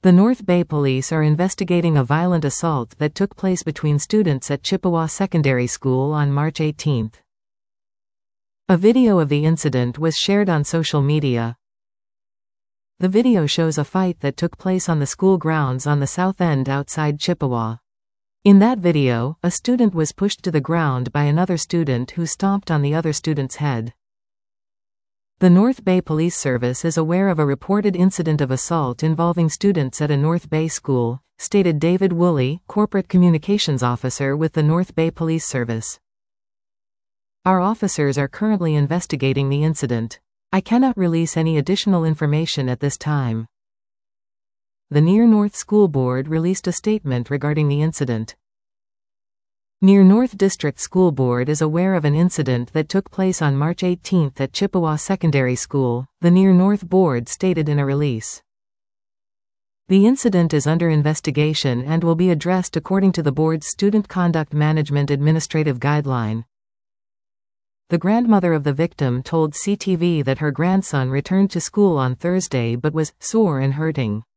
The North Bay Police are investigating a violent assault that took place between students at Chippewa Secondary School on March 18. A video of the incident was shared on social media. The video shows a fight that took place on the school grounds on the south end outside Chippewa. In that video, a student was pushed to the ground by another student who stomped on the other student's head. The North Bay Police Service is aware of a reported incident of assault involving students at a North Bay school, stated David Woolley, Corporate Communications Officer with the North Bay Police Service. Our officers are currently investigating the incident. I cannot release any additional information at this time. The Near North School Board released a statement regarding the incident. Near North District School Board is aware of an incident that took place on March 18 at Chippewa Secondary School, the Near North Board stated in a release. The incident is under investigation and will be addressed according to the board's Student Conduct Management Administrative Guideline. The grandmother of the victim told CTV that her grandson returned to school on Thursday but was sore and hurting.